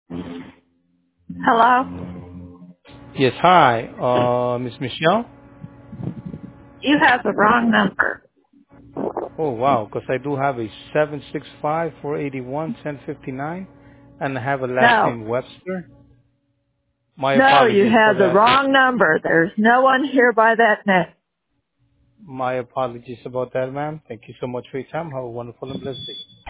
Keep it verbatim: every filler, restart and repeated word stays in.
Hello? Yes, hi, uh, Miss Michelle. You have the wrong number. Oh wow, because I do have a seven six five four eighty one ten fifty nine, and I have a last No. name Webster. My No, you apologies for have the that. wrong number. There's no one here by that name. My apologies about that, ma'am. Thank you so much for your time. Have a wonderful and blessed day.